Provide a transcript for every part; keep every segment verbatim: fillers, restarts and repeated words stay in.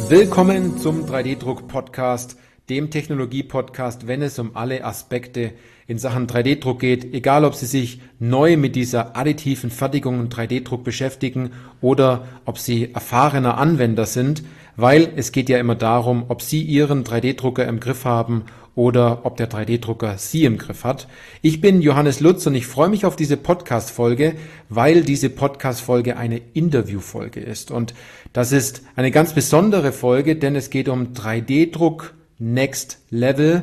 Willkommen zum drei D-Druck-Podcast, dem Technologie-Podcast, wenn es um alle Aspekte in Sachen drei D-Druck geht, egal ob Sie sich neu mit dieser additiven Fertigung und drei D-Druck beschäftigen oder ob Sie erfahrener Anwender sind, weil es geht ja immer darum, ob Sie Ihren drei D-Drucker im Griff haben oder ob der drei D-Drucker Sie im Griff hat. Ich bin Johannes Lutz und ich freue mich auf diese Podcast-Folge, weil diese Podcast-Folge eine Interview-Folge ist. Und das ist eine ganz besondere Folge, denn es geht um drei D-Druck Next Level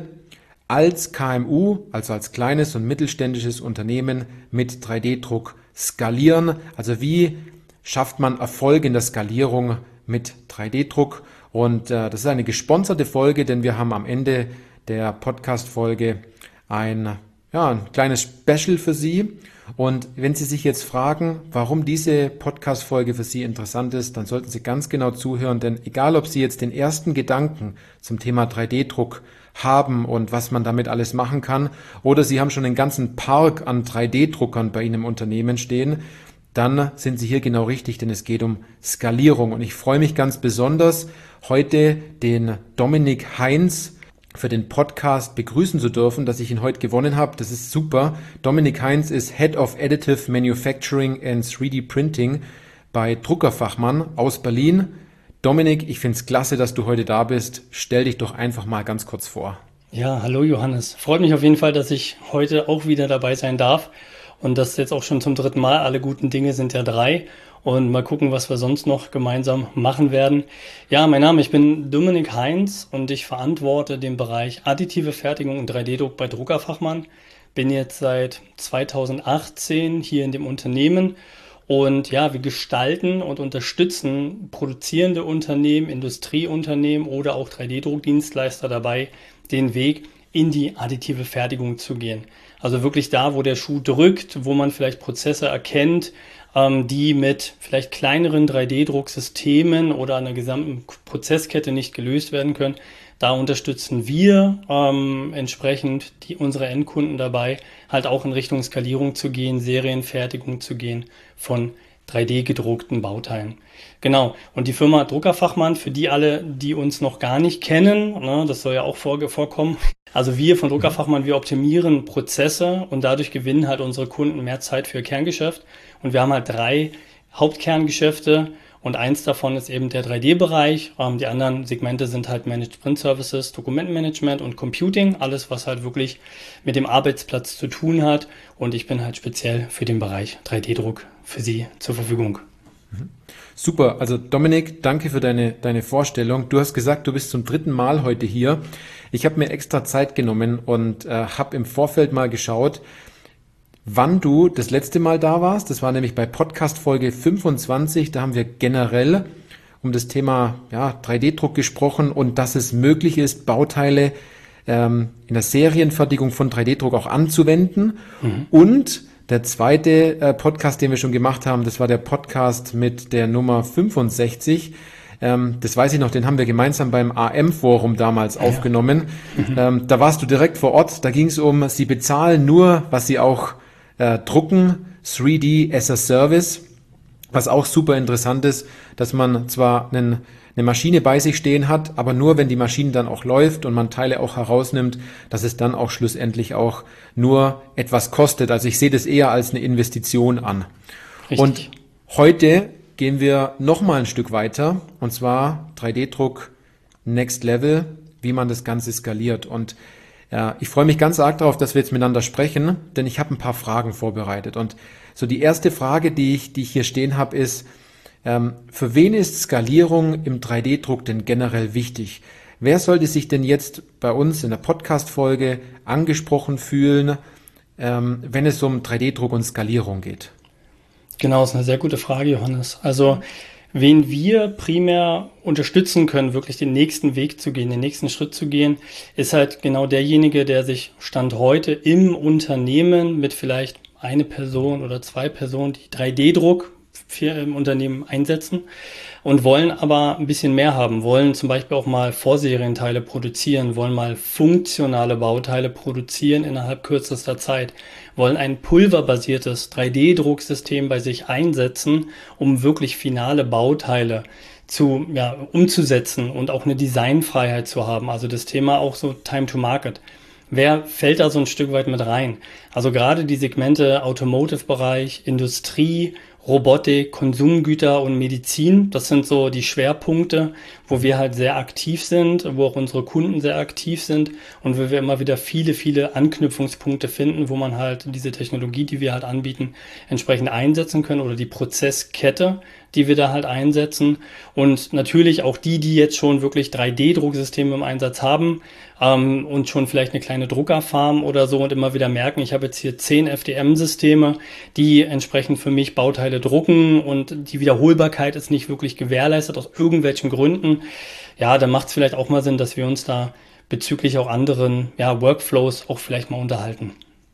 als K M U, also als kleines und mittelständisches Unternehmen mit drei D-Druck skalieren. Also wie schafft man Erfolg in der Skalierung mit drei D-Druck? Und äh, das ist eine gesponserte Folge, denn wir haben am Ende der Podcast-Folge ein, ja, ein kleines Special für Sie. Und wenn Sie sich jetzt fragen, warum diese Podcast-Folge für Sie interessant ist, dann sollten Sie ganz genau zuhören, denn egal, ob Sie jetzt den ersten Gedanken zum Thema drei D-Druck haben und was man damit alles machen kann, oder Sie haben schon einen ganzen Park an drei D-Druckern bei Ihnen im Unternehmen stehen, dann sind Sie hier genau richtig, denn es geht um Skalierung. Und ich freue mich ganz besonders, heute den Dominik Heinz für den Podcast begrüßen zu dürfen, dass ich ihn heute gewonnen habe. Das ist super. Dominik Heinz ist Head of Additive Manufacturing and drei D Printing bei Druckerfachmann aus Berlin. Dominik, ich finde es klasse, dass du heute da bist. Stell dich doch einfach mal ganz kurz vor. Ja, hallo Johannes. Freut mich auf jeden Fall, dass ich heute auch wieder dabei sein darf. Und das jetzt auch schon zum dritten Mal. Alle guten Dinge sind ja drei. Und mal gucken, was wir sonst noch gemeinsam machen werden. Ja, mein Name, ich bin Dominik Heinz und ich verantworte den Bereich additive Fertigung und drei D-Druck bei Druckerfachmann. Bin jetzt seit zweitausendachtzehn hier in dem Unternehmen. Und ja, wir gestalten und unterstützen produzierende Unternehmen, Industrieunternehmen oder auch drei D-Druckdienstleister dabei, den Weg in die additive Fertigung zu gehen. Also wirklich da, wo der Schuh drückt, wo man vielleicht Prozesse erkennt, ähm, die mit vielleicht kleineren drei D-Drucksystemen oder einer gesamten Prozesskette nicht gelöst werden können. Da unterstützen wir ähm, entsprechend die, unsere Endkunden dabei, halt auch in Richtung Skalierung zu gehen, Serienfertigung zu gehen von drei D gedruckten Bauteilen. Genau. Und die Firma Druckerfachmann, für die alle, die uns noch gar nicht kennen, ne, das soll ja auch vor, vorkommen. Also wir von Druckerfachmann, wir optimieren Prozesse und dadurch gewinnen halt unsere Kunden mehr Zeit für ihr Kerngeschäft. Und wir haben halt drei Hauptkerngeschäfte und eins davon ist eben der drei D-Bereich. Ähm, die anderen Segmente sind halt Managed Print Services, Dokumentenmanagement und Computing. Alles, was halt wirklich mit dem Arbeitsplatz zu tun hat. Und ich bin halt speziell für den Bereich drei D-Druck für Sie zur Verfügung. Super, also Dominik, danke für deine, deine Vorstellung. Du hast gesagt, du bist zum dritten Mal heute hier. Ich habe mir extra Zeit genommen und äh, habe im Vorfeld mal geschaut, wann du das letzte Mal da warst. Das war nämlich bei Podcast Folge fünfundzwanzig. Da haben wir generell um das Thema ja, drei D-Druck gesprochen und dass es möglich ist, Bauteile ähm, in der Serienfertigung von drei D-Druck auch anzuwenden. Mhm. Und der zweite äh, Podcast, den wir schon gemacht haben, das war der Podcast mit der Nummer fünfundsechzig. Ähm, das weiß ich noch, den haben wir gemeinsam beim A M-Forum damals ja. aufgenommen. Mhm. Ähm, da warst du direkt vor Ort. Da ging es um, sie bezahlen nur, was sie auch äh, drucken, drei D as a Service. Was auch super interessant ist, dass man zwar einen eine Maschine bei sich stehen hat, aber nur wenn die Maschine dann auch läuft und man Teile auch herausnimmt, dass es dann auch schlussendlich auch nur etwas kostet. Also ich sehe das eher als eine Investition an. Richtig. Und heute gehen wir nochmal ein Stück weiter und zwar drei D-Druck Next Level, wie man das Ganze skaliert. Und ja, ich freue mich ganz arg darauf, dass wir jetzt miteinander sprechen, denn ich habe ein paar Fragen vorbereitet. Und so die erste Frage, die ich, die ich hier stehen habe, ist, Ähm, für wen ist Skalierung im drei D-Druck denn generell wichtig? Wer sollte sich denn jetzt bei uns in der Podcast-Folge angesprochen fühlen, ähm, wenn es um drei D-Druck und Skalierung geht? Genau, das ist eine sehr gute Frage, Johannes. Also, wen wir primär unterstützen können, wirklich den nächsten Weg zu gehen, den nächsten Schritt zu gehen, ist halt genau derjenige, der sich Stand heute im Unternehmen mit vielleicht eine Person oder zwei Personen, die drei D-Druck für im Unternehmen einsetzen und wollen aber ein bisschen mehr haben, wollen zum Beispiel auch mal Vorserienteile produzieren, wollen mal funktionale Bauteile produzieren innerhalb kürzester Zeit, wollen ein pulverbasiertes drei D-Drucksystem bei sich einsetzen, um wirklich finale Bauteile zu, ja, umzusetzen und auch eine Designfreiheit zu haben. Also das Thema auch so Time to Market. Wer fällt da so ein Stück weit mit rein? Also gerade die Segmente Automotive-Bereich, Industrie, Robotik, Konsumgüter und Medizin, das sind so die Schwerpunkte, wo wir halt sehr aktiv sind, wo auch unsere Kunden sehr aktiv sind und wo wir immer wieder viele, viele Anknüpfungspunkte finden, wo man halt diese Technologie, die wir halt anbieten, entsprechend einsetzen können oder die Prozesskette, die wir da halt einsetzen. Und natürlich auch die, die jetzt schon wirklich drei D Drucksysteme im Einsatz haben ähm, und schon vielleicht eine kleine Druckerfarm oder so und immer wieder merken, ich habe jetzt hier zehn F D M-Systeme, die entsprechend für mich Bauteile drucken und die Wiederholbarkeit ist nicht wirklich gewährleistet aus irgendwelchen Gründen. Ja, dann macht es vielleicht auch mal Sinn, dass wir uns da bezüglich auch anderen ja, Workflows auch vielleicht mal unterhalten.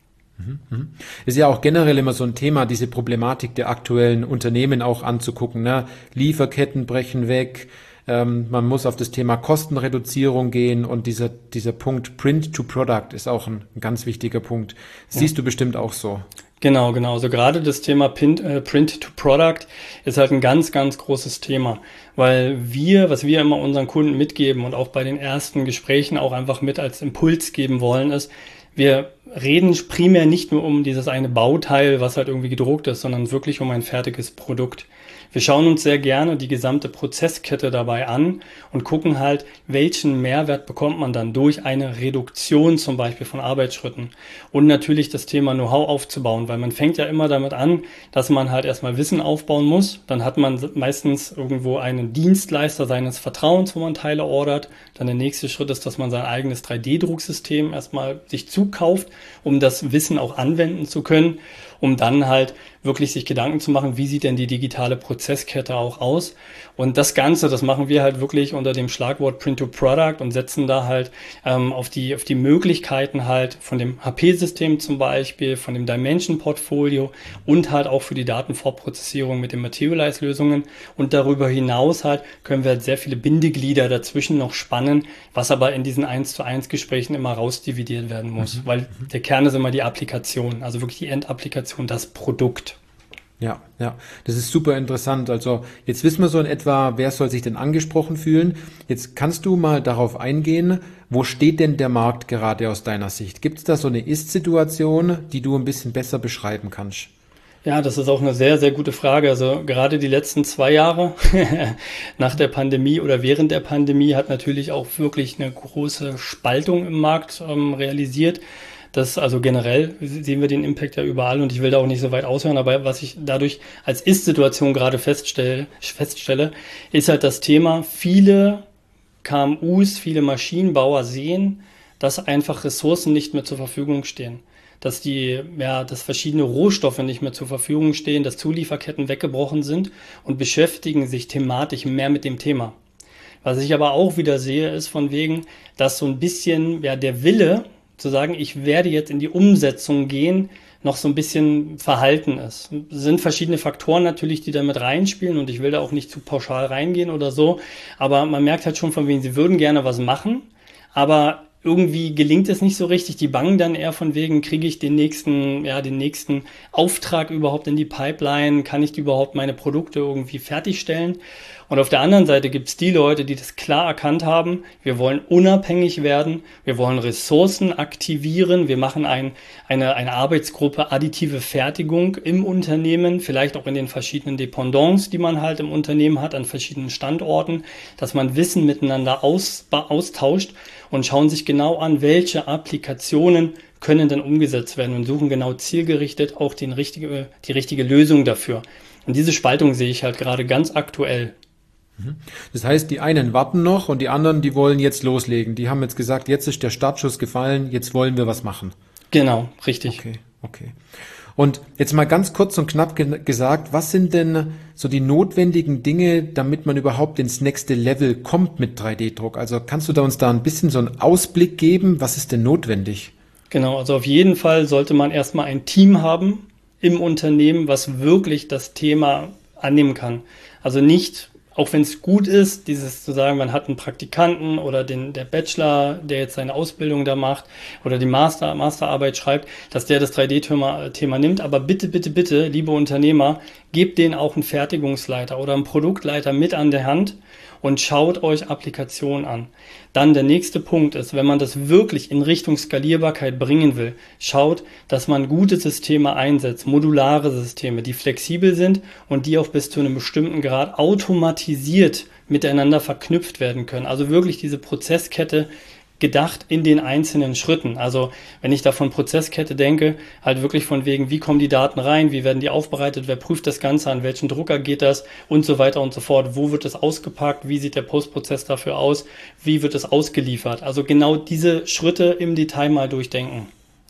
Ist ja auch generell immer so ein Thema, diese Problematik der aktuellen Unternehmen auch anzugucken. Ne? Lieferketten brechen weg, ähm, man muss auf das Thema Kostenreduzierung gehen und dieser, dieser Punkt Print to Product ist auch ein, ein ganz wichtiger Punkt. Das siehst du bestimmt auch so. Genau, genau. Also gerade das Thema Print, äh, Print to Product ist halt ein ganz, ganz großes Thema, weil wir, was wir immer unseren Kunden mitgeben und auch bei den ersten Gesprächen auch einfach mit als Impuls geben wollen, ist, wir reden primär nicht nur um dieses eine Bauteil, was halt irgendwie gedruckt ist, sondern wirklich um ein fertiges Produkt. Wir schauen uns sehr gerne die gesamte Prozesskette dabei an und gucken halt, welchen Mehrwert bekommt man dann durch eine Reduktion zum Beispiel von Arbeitsschritten. Und natürlich das Thema Know-how aufzubauen, weil man fängt ja immer damit an, dass man halt erstmal Wissen aufbauen muss. Dann hat man meistens irgendwo einen Dienstleister seines Vertrauens, wo man Teile ordert. Dann der nächste Schritt ist, dass man sein eigenes drei D Drucksystem erstmal sich zukauft, um das Wissen auch anwenden zu können, um dann halt wirklich sich Gedanken zu machen, wie sieht denn die digitale Prozesskette auch aus. Und das Ganze, das machen wir halt wirklich unter dem Schlagwort Print to Product und setzen da halt ähm, auf die auf die Möglichkeiten halt von dem H P-System zum Beispiel, von dem Dimension-Portfolio und halt auch für die Datenvorprozessierung mit den Materialize-Lösungen. Und darüber hinaus halt können wir halt sehr viele Bindeglieder dazwischen noch spannen, was aber in diesen eins zu eins Gesprächen immer rausdividiert werden muss, mhm. weil der Kern ist immer die Applikation, also wirklich die Endapplikation, das Produkt. Ja, ja, das ist super interessant. Also jetzt wissen wir so in etwa, wer soll sich denn angesprochen fühlen. Jetzt kannst du mal darauf eingehen, wo steht denn der Markt gerade aus deiner Sicht? Gibt es da so eine Ist-Situation, die du ein bisschen besser beschreiben kannst? Ja, das ist auch eine sehr, sehr gute Frage. Also gerade die letzten zwei Jahre nach der Pandemie oder während der Pandemie hat natürlich auch wirklich eine große Spaltung im Markt ähm, realisiert. Das, also generell sehen wir den Impact ja überall und ich will da auch nicht so weit aushören, aber was ich dadurch als Ist-Situation gerade feststelle, feststelle, ist halt das Thema, viele K M Us, viele Maschinenbauer sehen, dass einfach Ressourcen nicht mehr zur Verfügung stehen. Dass die, ja, dass verschiedene Rohstoffe nicht mehr zur Verfügung stehen, dass Zulieferketten weggebrochen sind und beschäftigen sich thematisch mehr mit dem Thema. Was ich aber auch wieder sehe, ist von wegen, dass so ein bisschen, ja, der Wille, zu sagen, ich werde jetzt in die Umsetzung gehen, noch so ein bisschen verhalten ist. Es sind verschiedene Faktoren natürlich, die da mit reinspielen und ich will da auch nicht zu pauschal reingehen oder so, aber man merkt halt schon von wegen, sie würden gerne was machen, aber irgendwie gelingt es nicht so richtig. Die bangen dann eher von wegen, kriege ich den nächsten, ja, den nächsten Auftrag überhaupt in die Pipeline? Kann ich überhaupt meine Produkte irgendwie fertigstellen? Und auf der anderen Seite gibt es die Leute, die das klar erkannt haben. Wir wollen unabhängig werden. Wir wollen Ressourcen aktivieren. Wir machen ein, eine, eine Arbeitsgruppe additive Fertigung im Unternehmen, vielleicht auch in den verschiedenen Dependants, die man halt im Unternehmen hat, an verschiedenen Standorten, dass man Wissen miteinander aus, austauscht und schauen sich genau an, welche Applikationen können dann umgesetzt werden und suchen genau zielgerichtet auch den richtige, die richtige Lösung dafür. Und diese Spaltung sehe ich halt gerade ganz aktuell. Das heißt, die einen warten noch und die anderen, die wollen jetzt loslegen. Die haben jetzt gesagt, jetzt ist der Startschuss gefallen, jetzt wollen wir was machen. Genau, richtig. Okay, okay. Und jetzt mal ganz kurz und knapp ge- gesagt, was sind denn so die notwendigen Dinge, damit man überhaupt ins nächste Level kommt mit drei D Druck? Also kannst du da uns da ein bisschen so einen Ausblick geben? Was ist denn notwendig? Genau, also auf jeden Fall sollte man erstmal ein Team haben im Unternehmen, was wirklich das Thema annehmen kann. Also nicht auch wenn es gut ist, dieses zu sagen, man hat einen Praktikanten oder den der Bachelor, der jetzt seine Ausbildung da macht oder die Master Masterarbeit schreibt, dass der das drei D-Thema Thema nimmt. Aber bitte, bitte, bitte, liebe Unternehmer, gebt denen auch einen Fertigungsleiter oder einen Produktleiter mit an der Hand und schaut euch Applikationen an. Dann der nächste Punkt ist, wenn man das wirklich in Richtung Skalierbarkeit bringen will, schaut, dass man gute Systeme einsetzt, modulare Systeme, die flexibel sind und die auch bis zu einem bestimmten Grad automatisiert miteinander verknüpft werden können. Also wirklich diese Prozesskette gedacht in den einzelnen Schritten. Also wenn ich da von Prozesskette denke, halt wirklich von wegen, wie kommen die Daten rein, wie werden die aufbereitet, wer prüft das Ganze, an welchen Drucker geht das und so weiter und so fort. Wo wird es ausgepackt, wie sieht der Postprozess dafür aus, wie wird es ausgeliefert. Also genau diese Schritte im Detail mal durchdenken.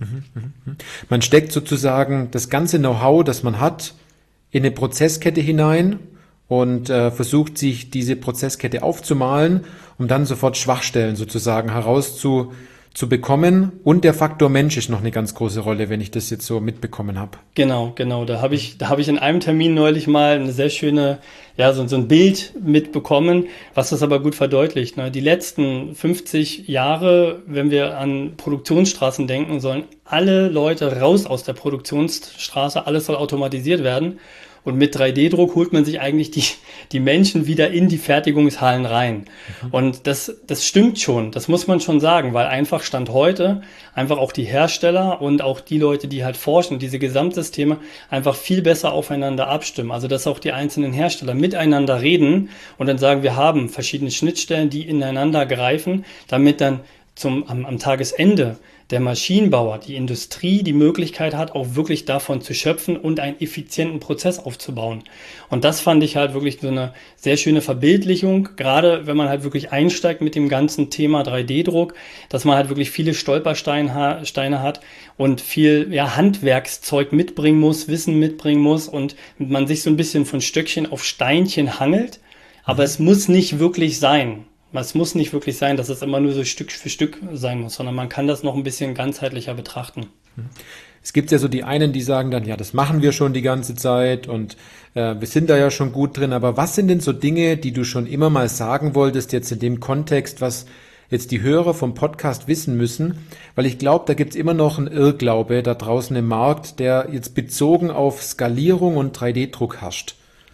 Man steckt sozusagen das ganze Know-how, das man hat, in eine Prozesskette hinein und äh, versucht sich diese Prozesskette aufzumalen, um dann sofort Schwachstellen sozusagen herauszu zu bekommen. Und der Faktor Mensch ist noch eine ganz große Rolle, wenn ich das jetzt so mitbekommen habe. Genau, genau. Da habe ich, da habe ich in einem Termin neulich mal eine sehr schöne, ja, so, so ein Bild mitbekommen, was das aber gut verdeutlicht. Ne? Die letzten fünfzig Jahre, wenn wir an Produktionsstraßen denken, sollen alle Leute raus aus der Produktionsstraße, alles soll automatisiert werden. Und mit drei D-Druck holt man sich eigentlich die, die Menschen wieder in die Fertigungshallen rein. Mhm. Und das, das stimmt schon, das muss man schon sagen, weil einfach Stand heute einfach auch die Hersteller und auch die Leute, die halt forschen, diese Gesamtsysteme einfach viel besser aufeinander abstimmen. Also dass auch die einzelnen Hersteller miteinander reden und dann sagen, wir haben verschiedene Schnittstellen, die ineinander greifen, damit dann zum, am, am Tagesende der Maschinenbauer, die Industrie die Möglichkeit hat, auch wirklich davon zu schöpfen und einen effizienten Prozess aufzubauen. Und das fand ich halt wirklich so eine sehr schöne Verbildlichung, gerade wenn man halt wirklich einsteigt mit dem ganzen Thema drei D-Druck, dass man halt wirklich viele Stolpersteine Steine hat und viel ja, Handwerkszeug mitbringen muss, Wissen mitbringen muss und man sich so ein bisschen von Stöckchen auf Steinchen hangelt. Aber es muss nicht wirklich sein. Es muss nicht wirklich sein, dass es immer nur so Stück für Stück sein muss, sondern man kann das noch ein bisschen ganzheitlicher betrachten. Es gibt ja so die einen, die sagen dann, ja, das machen wir schon die ganze Zeit und äh, wir sind da ja schon gut drin. Aber was sind denn so Dinge, die du schon immer mal sagen wolltest, jetzt in dem Kontext, was jetzt die Hörer vom Podcast wissen müssen? Weil ich glaube, da gibt's immer noch einen Irrglaube da draußen im Markt, der jetzt bezogen auf Skalierung und drei D-Druck herrscht.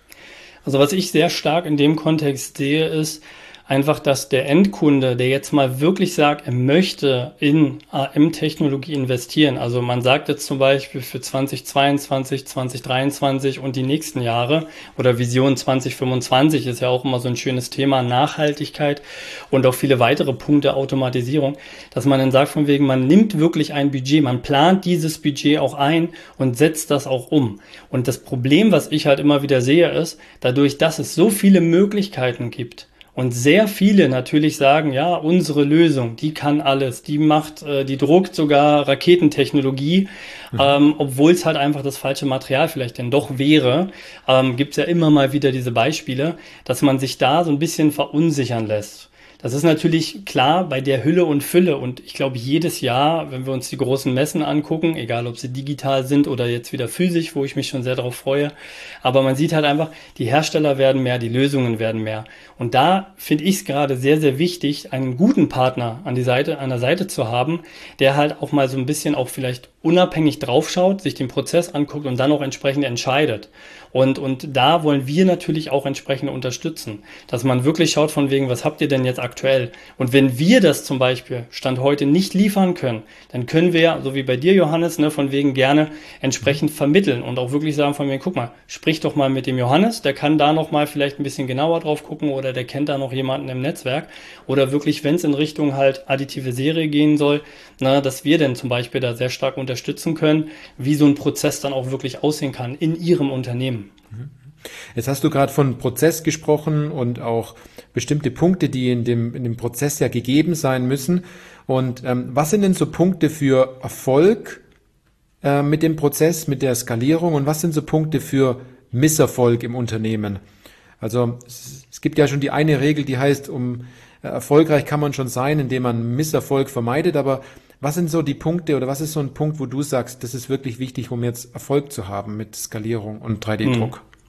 Also was ich sehr stark in dem Kontext sehe, ist, einfach, dass der Endkunde, der jetzt mal wirklich sagt, er möchte in A M-Technologie investieren. Also man sagt jetzt zum Beispiel für zwanzig zweiundzwanzig, zwanzig dreiundzwanzig und die nächsten Jahre oder Vision zwanzig fünfundzwanzig ist ja auch immer so ein schönes Thema, Nachhaltigkeit und auch viele weitere Punkte, Automatisierung, dass man dann sagt von wegen, man nimmt wirklich ein Budget, man plant dieses Budget auch ein und setzt das auch um. Und das Problem, was ich halt immer wieder sehe, ist, dadurch, dass es so viele Möglichkeiten gibt, und sehr viele natürlich sagen, ja, unsere Lösung, die kann alles, die macht, äh, die druckt sogar Raketentechnologie, mhm. ähm, obwohl es halt einfach das falsche Material vielleicht denn doch wäre, ähm, gibt es ja immer mal wieder diese Beispiele, dass man sich da so ein bisschen verunsichern lässt. Das ist natürlich klar bei der Hülle und Fülle und ich glaube jedes Jahr, wenn wir uns die großen Messen angucken, egal ob sie digital sind oder jetzt wieder physisch, wo ich mich schon sehr darauf freue, aber man sieht halt einfach, die Hersteller werden mehr, die Lösungen werden mehr. Und da finde ich es gerade sehr, sehr wichtig, einen guten Partner an die Seite, an der Seite zu haben, der halt auch mal so ein bisschen auch vielleicht unabhängig draufschaut, sich den Prozess anguckt und dann auch entsprechend entscheidet. Und, und da wollen wir natürlich auch entsprechend unterstützen, dass man wirklich schaut von wegen, was habt ihr denn jetzt aktuell? Und wenn wir das zum Beispiel Stand heute nicht liefern können, dann können wir, so wie bei dir, Johannes, ne, von wegen gerne entsprechend vermitteln und auch wirklich sagen von wegen, guck mal, sprich doch mal mit dem Johannes, der kann da noch mal vielleicht ein bisschen genauer drauf gucken oder der kennt da noch jemanden im Netzwerk. Oder wirklich, wenn es in Richtung halt additive Serie gehen soll, na, dass wir dann zum Beispiel da sehr stark unterstützen können, wie so ein Prozess dann auch wirklich aussehen kann in ihrem Unternehmen. Jetzt hast du gerade von Prozess gesprochen und auch bestimmte Punkte, die in dem, in dem Prozess ja gegeben sein müssen. Und ähm, was sind denn so Punkte für Erfolg äh, mit dem Prozess, mit der Skalierung und was sind so Punkte für Misserfolg im Unternehmen? Also es, es gibt ja schon die eine Regel, die heißt, um äh, erfolgreich kann man schon sein, indem man Misserfolg vermeidet, aber was sind so die Punkte oder was ist so ein Punkt, wo du sagst, das ist wirklich wichtig, um jetzt Erfolg zu haben mit Skalierung und drei D-Druck?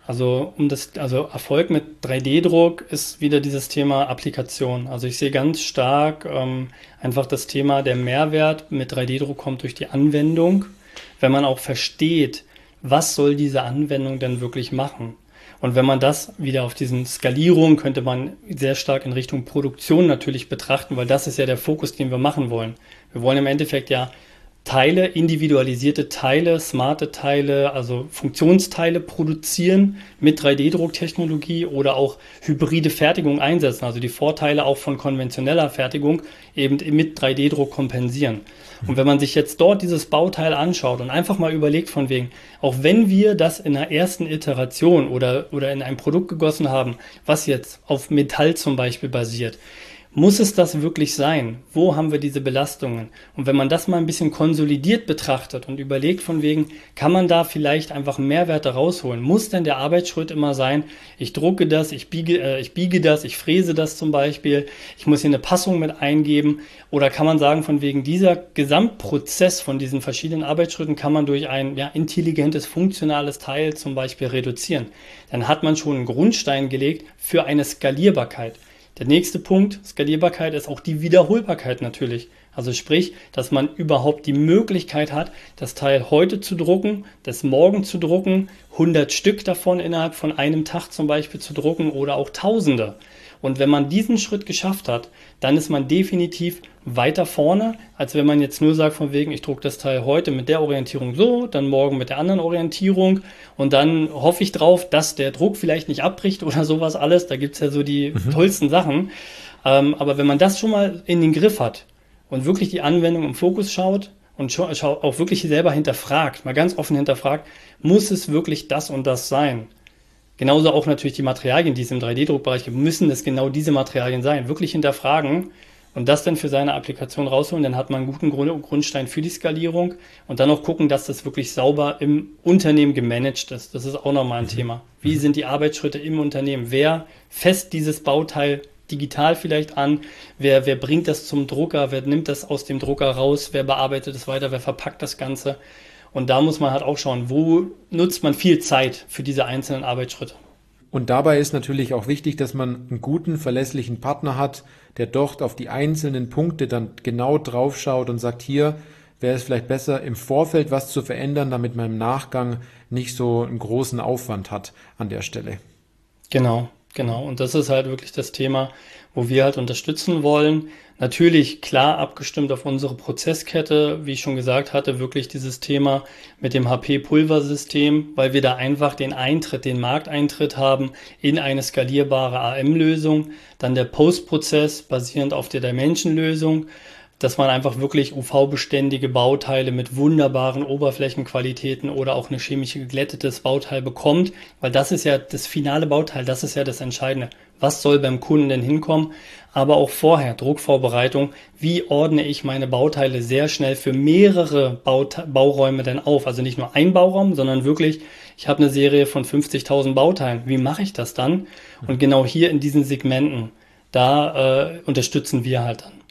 Also um das, also Erfolg mit drei D-Druck ist wieder dieses Thema Applikation. Also ich sehe ganz stark ähm, einfach das Thema, der Mehrwert mit drei D-Druck kommt durch die Anwendung, wenn man auch versteht, was soll diese Anwendung denn wirklich machen. Und wenn man das wieder auf diesen Skalierung, könnte man sehr stark in Richtung Produktion natürlich betrachten, weil das ist ja der Fokus, den wir machen wollen. Wir wollen im Endeffekt ja Teile, individualisierte Teile, smarte Teile, also Funktionsteile produzieren mit drei D-Drucktechnologie oder auch hybride Fertigung einsetzen, also die Vorteile auch von konventioneller Fertigung eben mit drei D-Druck kompensieren. Und wenn man sich jetzt dort dieses Bauteil anschaut und einfach mal überlegt von wegen, auch wenn wir das in der ersten Iteration oder, oder in ein Produkt gegossen haben, was jetzt auf Metall zum Beispiel basiert, muss es das wirklich sein? Wo haben wir diese Belastungen? Und wenn man das mal ein bisschen konsolidiert betrachtet und überlegt von wegen, kann man da vielleicht einfach Mehrwerte rausholen? Muss denn der Arbeitsschritt immer sein, ich drucke das, ich biege, äh, ich biege das, ich fräse das zum Beispiel, ich muss hier eine Passung mit eingeben? Oder kann man sagen von wegen, dieser Gesamtprozess von diesen verschiedenen Arbeitsschritten kann man durch ein ja, intelligentes, funktionales Teil zum Beispiel reduzieren? Dann hat man schon einen Grundstein gelegt für eine Skalierbarkeit. Der nächste Punkt, Skalierbarkeit, ist auch die Wiederholbarkeit natürlich. Also sprich, dass man überhaupt die Möglichkeit hat, das Teil heute zu drucken, das morgen zu drucken, hundert Stück davon innerhalb von einem Tag zum Beispiel zu drucken oder auch Tausende. Und wenn man diesen Schritt geschafft hat, dann ist man definitiv weiter vorne, als wenn man jetzt nur sagt von wegen, ich drucke das Teil heute mit der Orientierung so, dann morgen mit der anderen Orientierung und dann hoffe ich drauf, dass der Druck vielleicht nicht abbricht oder sowas alles. Da gibt's ja so die mhm. tollsten Sachen. Ähm, aber wenn man das schon mal in den Griff hat und wirklich die Anwendung im Fokus schaut und scha- scha- auch wirklich selber hinterfragt, mal ganz offen hinterfragt, muss es wirklich das und das sein? Genauso auch natürlich die Materialien, die es im drei D-Druckbereich gibt, müssen es genau diese Materialien sein. Wirklich hinterfragen und das dann für seine Applikation rausholen, dann hat man einen guten Grund, Grundstein für die Skalierung und dann auch gucken, dass das wirklich sauber im Unternehmen gemanagt ist. Das ist auch nochmal ein mhm. Thema. Wie sind die Arbeitsschritte im Unternehmen? Wer fässt dieses Bauteil digital vielleicht an? Wer, wer bringt das zum Drucker? Wer nimmt das aus dem Drucker raus? Wer bearbeitet es weiter? Wer verpackt das Ganze? Und da muss man halt auch schauen, wo nutzt man viel Zeit für diese einzelnen Arbeitsschritte. Und dabei ist natürlich auch wichtig, dass man einen guten, verlässlichen Partner hat, der dort auf die einzelnen Punkte dann genau drauf schaut und sagt, hier wäre es vielleicht besser, im Vorfeld was zu verändern, damit man im Nachgang nicht so einen großen Aufwand hat an der Stelle. Genau, genau. Und das ist halt wirklich das Thema, wo wir halt unterstützen wollen. Natürlich klar abgestimmt auf unsere Prozesskette, wie ich schon gesagt hatte, wirklich dieses Thema mit dem H P-Pulversystem, weil wir da einfach den Eintritt, den Markteintritt haben in eine skalierbare A M-Lösung. Dann der Postprozess basierend auf der Dimension-Lösung, dass man einfach wirklich U V-beständige Bauteile mit wunderbaren Oberflächenqualitäten oder auch eine chemisch geglättetes Bauteil bekommt, weil das ist ja das finale Bauteil, das ist ja das Entscheidende. Was soll beim Kunden denn hinkommen? Aber auch vorher, Druckvorbereitung, wie ordne ich meine Bauteile sehr schnell für mehrere Baute- Bauräume denn auf? Also nicht nur ein Bauraum, sondern wirklich, ich habe eine Serie von fünfzigtausend Bauteilen. Wie mache ich das dann? Und genau hier in diesen Segmenten, da äh, unterstützen wir halt dann.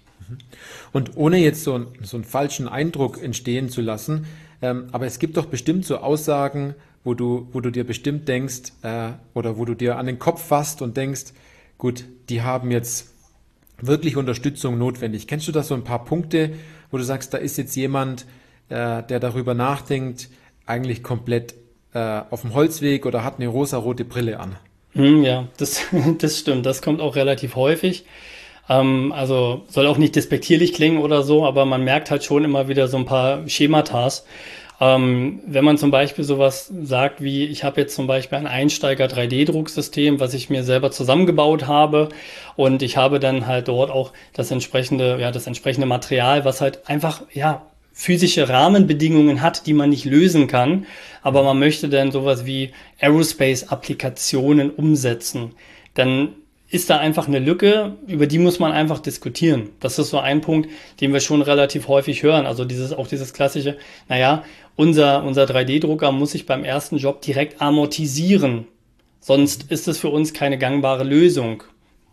Und ohne jetzt so, so einen falschen Eindruck entstehen zu lassen, ähm, aber es gibt doch bestimmt so Aussagen, wo du, wo du dir bestimmt denkst äh, oder wo du dir an den Kopf fasst und denkst, gut, die haben jetzt wirklich Unterstützung notwendig. Kennst du da so ein paar Punkte, wo du sagst, da ist jetzt jemand, äh, der darüber nachdenkt, eigentlich komplett äh, auf dem Holzweg oder hat eine rosarote Brille an? Hm, ja, das, das stimmt. Das kommt auch relativ häufig. Ähm, also soll auch nicht despektierlich klingen oder so, aber man merkt halt schon immer wieder so ein paar Schematas. Ähm, wenn man zum Beispiel sowas sagt wie, ich habe jetzt zum Beispiel ein Einsteiger drei D-Drucksystem, was ich mir selber zusammengebaut habe und ich habe dann halt dort auch das entsprechende, ja, das entsprechende Material, was halt einfach, ja, physische Rahmenbedingungen hat, die man nicht lösen kann, aber man möchte dann sowas wie Aerospace-Applikationen umsetzen, dann ist da einfach eine Lücke, über die muss man einfach diskutieren. Das ist so ein Punkt, den wir schon relativ häufig hören. Also dieses, auch dieses klassische, naja, unser, unser drei D-Drucker muss sich beim ersten Job direkt amortisieren. Sonst ist es für uns keine gangbare Lösung.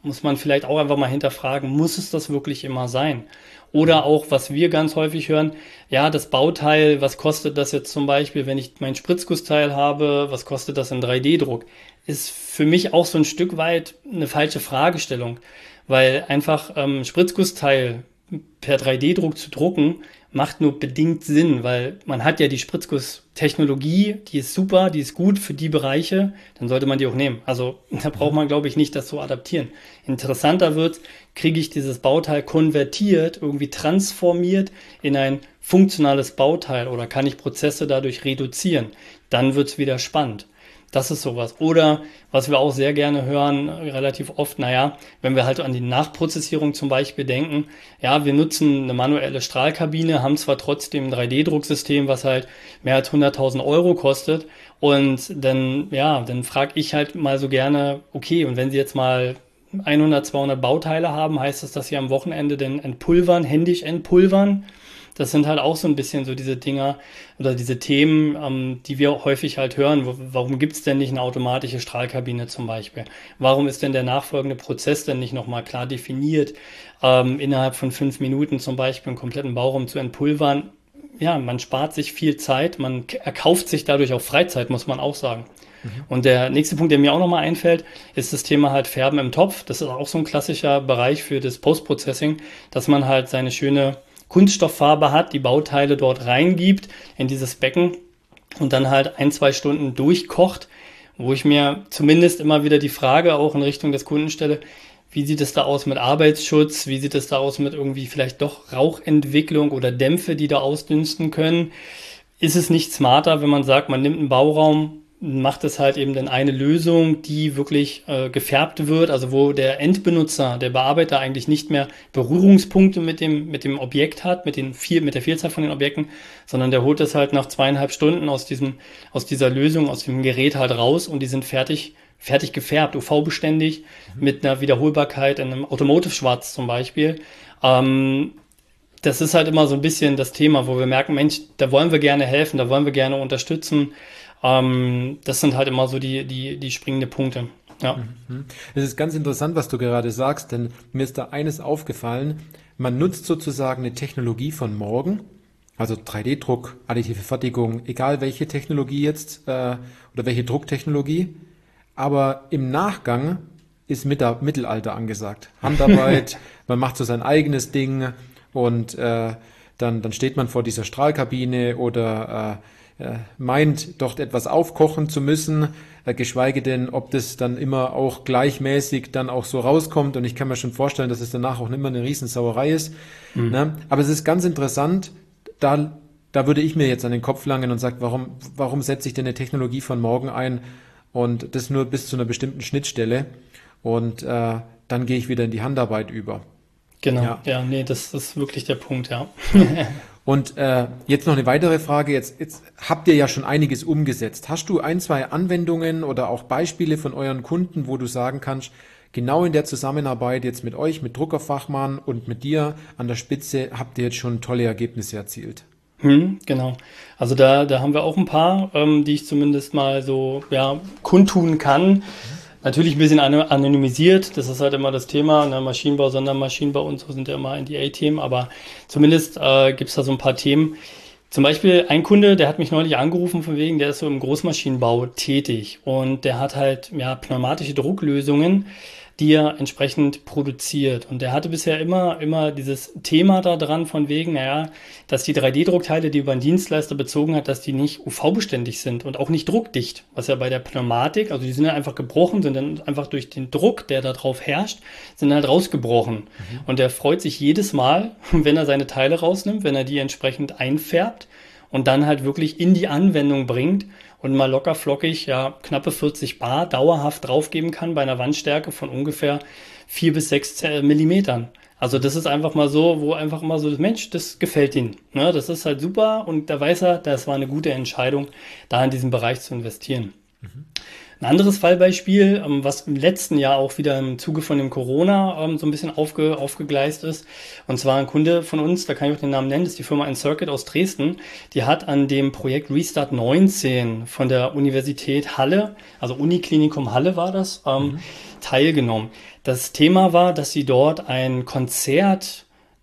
muss man vielleicht auch einfach mal hinterfragen, muss es das wirklich immer sein? Oder auch, was wir ganz häufig hören, ja, das Bauteil, was kostet das jetzt zum Beispiel, wenn ich mein Spritzgussteil habe, was kostet das im drei D-Druck? Ist für mich auch so ein Stück weit eine falsche Fragestellung, weil einfach ähm, Spritzgussteil per drei D-Druck zu drucken, macht nur bedingt Sinn, weil man hat ja die Spritzguss-Technologie, die ist super, die ist gut für die Bereiche, dann sollte man die auch nehmen. Also da braucht man, glaube ich, nicht das so adaptieren. Interessanter wird, kriege ich dieses Bauteil konvertiert, irgendwie transformiert in ein funktionales Bauteil oder kann ich Prozesse dadurch reduzieren? Dann wird es wieder spannend. Das ist sowas. Oder was wir auch sehr gerne hören, relativ oft, naja, wenn wir halt an die Nachprozessierung zum Beispiel denken, ja, wir nutzen eine manuelle Strahlkabine, haben zwar trotzdem ein drei D-Drucksystem, was halt mehr als hunderttausend Euro kostet und dann, ja, dann frage ich halt mal so gerne, okay, und wenn Sie jetzt mal hundert, zweihundert Bauteile haben, heißt das, dass Sie am Wochenende denn entpulvern, händisch entpulvern? Das sind halt auch so ein bisschen so diese Dinger oder diese Themen, ähm, die wir häufig halt hören. Wo, warum gibt es denn nicht eine automatische Strahlkabine zum Beispiel? Warum ist denn der nachfolgende Prozess denn nicht nochmal klar definiert, ähm, innerhalb von fünf Minuten zum Beispiel einen kompletten Bauraum zu entpulvern? Ja, man spart sich viel Zeit, man erkauft sich dadurch auch Freizeit, muss man auch sagen. Mhm. Und der nächste Punkt, der mir auch nochmal einfällt, ist das Thema halt Färben im Topf. Das ist auch so ein klassischer Bereich für das Post-Processing, dass man halt seine schöne Kunststofffarbe hat, die Bauteile dort reingibt in dieses Becken und dann halt ein, zwei Stunden durchkocht, wo ich mir zumindest immer wieder die Frage auch in Richtung des Kunden stelle, wie sieht es da aus mit Arbeitsschutz, wie sieht es da aus mit irgendwie vielleicht doch Rauchentwicklung oder Dämpfe, die da ausdünsten können? Ist es nicht smarter, wenn man sagt, man nimmt einen Bauraum, macht es halt eben dann eine Lösung, die wirklich äh, gefärbt wird, also wo der Endbenutzer, der Bearbeiter eigentlich nicht mehr Berührungspunkte mit dem mit dem Objekt hat, mit den viel mit der Vielzahl von den Objekten, sondern der holt es halt nach zweieinhalb Stunden aus diesem aus dieser Lösung, aus dem Gerät halt raus und die sind fertig fertig gefärbt, U V-beständig, mhm. mit einer Wiederholbarkeit in einem Automotive-Schwarz zum Beispiel. Ähm, das ist halt immer so ein bisschen das Thema, wo wir merken, Mensch, da wollen wir gerne helfen, da wollen wir gerne unterstützen. Ähm, das sind halt immer so die, die, die springenden Punkte. Ja. Es ist ganz interessant, was du gerade sagst, denn mir ist da eines aufgefallen. Man nutzt sozusagen eine Technologie von morgen, also drei D-Druck, additive Fertigung, egal welche Technologie jetzt äh, oder welche Drucktechnologie, aber im Nachgang ist Mittelalter angesagt. Handarbeit, man macht so sein eigenes Ding und äh, dann, dann steht man vor dieser Strahlkabine oder äh, meint, dort etwas aufkochen zu müssen, äh, geschweige denn, ob das dann immer auch gleichmäßig dann auch so rauskommt. Und ich kann mir schon vorstellen, dass es danach auch immer eine Riesensauerei ist. Mhm. Ne? Aber es ist ganz interessant, da, da würde ich mir jetzt an den Kopf langen und sage, warum, warum setze ich denn eine Technologie von morgen ein und das nur bis zu einer bestimmten Schnittstelle und äh, dann gehe ich wieder in die Handarbeit über. Genau, ja, ja nee, das ist wirklich der Punkt, ja. Und äh, jetzt noch eine weitere Frage. Jetzt, jetzt habt ihr ja schon einiges umgesetzt. Hast du ein, zwei Anwendungen oder auch Beispiele von euren Kunden, wo du sagen kannst, genau in der Zusammenarbeit jetzt mit euch, mit Druckerfachmann und mit dir an der Spitze habt ihr jetzt schon tolle Ergebnisse erzielt? Hm, genau. Also da, da haben wir auch ein paar, ähm, die ich zumindest mal so ja, kundtun kann. Natürlich ein bisschen anonymisiert, das ist halt immer das Thema, ne? Maschinenbau, Sondermaschinenbau und so sind ja immer N D A-Themen, aber zumindest äh, gibt es da so ein paar Themen. Zum Beispiel ein Kunde, der hat mich neulich angerufen von wegen, der ist so im Großmaschinenbau tätig und der hat halt ja pneumatische Drucklösungen, die er entsprechend produziert. Und der hatte bisher immer, immer dieses Thema da dran von wegen, naja, dass die drei D-Druckteile, die über einen Dienstleister bezogen hat, dass die nicht U V-beständig sind und auch nicht druckdicht. Was ja bei der Pneumatik, also die sind ja einfach gebrochen, sind dann einfach durch den Druck, der da drauf herrscht, sind halt rausgebrochen. Mhm. Und der freut sich jedes Mal, wenn er seine Teile rausnimmt, wenn er die entsprechend einfärbt und dann halt wirklich in die Anwendung bringt und mal locker flockig, ja, knappe vierzig Bar dauerhaft draufgeben kann bei einer Wandstärke von ungefähr vier bis sechs Millimetern. Also das ist einfach mal so, wo einfach mal so, Mensch, das gefällt ihm. Ne? Das ist halt super und da weiß er, das war eine gute Entscheidung, da in diesen Bereich zu investieren. Mhm. Ein anderes Fallbeispiel, was im letzten Jahr auch wieder im Zuge von dem Corona so ein bisschen aufge, aufgegleist ist, und zwar ein Kunde von uns, da kann ich auch den Namen nennen, das ist die Firma Encircuit aus Dresden, die hat an dem Projekt Restart neunzehn von der Universität Halle, also Uniklinikum Halle war das, ähm, mhm. teilgenommen. Das Thema war, dass sie dort ein Konzert